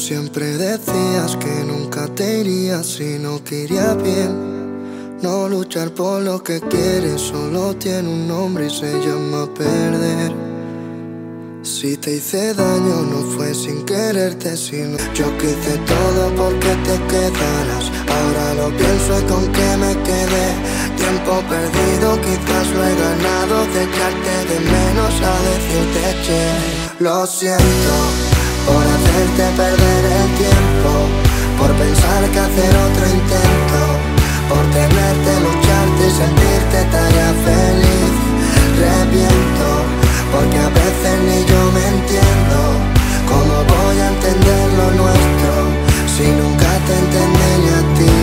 siempre decías que nunca te irías si no querías bien. No luchar por lo que quieres solo tiene un nombre y se llama perder. Si te hice daño no fue sin quererte, sino yo que hice todo porque te quedaras. Ahora lo pienso y con qué me quedé. Tiempo perdido, quizás lo he ganado, de echarte de menos a decirte che. Lo siento por hacerte perder el tiempo, por pensar que hacer otro intento, por tenerte, lucharte y sentirte tarea feliz. Reviento, porque a veces ni yo me entiendo. ¿Cómo voy a entender lo nuestro si nunca te entendí ni a ti?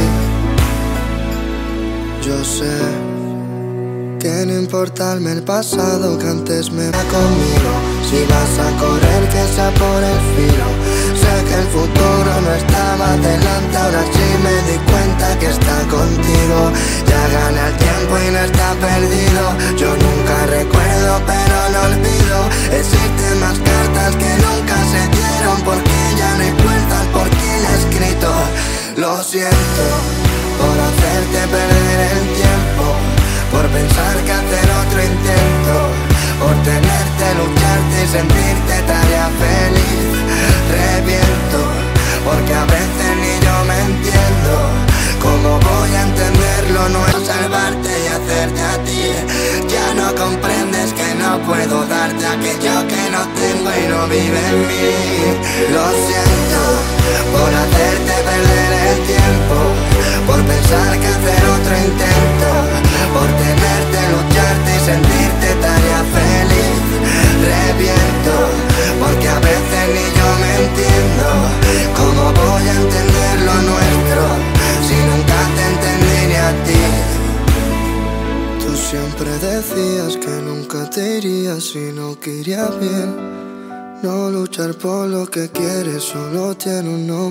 Yo sé que no importarme el pasado, que antes me va conmigo. Si vas a correr, que sea por el filo. Sé que el futuro no estaba delante, ahora sí me di cuenta que está contigo. Ya gana el tiempo y no está perdido. Yo nunca recuerdo pero no olvido. Existen más cartas que nunca se dieron, porque ya no hay puertas por quien he escrito. Lo siento por hacerte perder el tiempo, por pensar que hacer otro intento, por tenerte, lucharte y sentirte tarea feliz. Reviento, porque a veces ni yo me entiendo. ¿Cómo voy a entenderlo? No es salvarte y hacerte a ti. Ya no comprendes que no puedo darte aquello que no tengo y no vive en mí. Lo siento por hacerte perder el tiempo, por pensar que hacer otro intento, por tenerte, lucharte y sentirte tarea feliz. Reviento, porque a veces ni yo me entiendo. ¿Cómo voy a entender lo nuestro si nunca te entendí ni a ti? Tú siempre decías que nunca te irías si no querías bien. No luchar por lo que quieres solo tiene un nombre.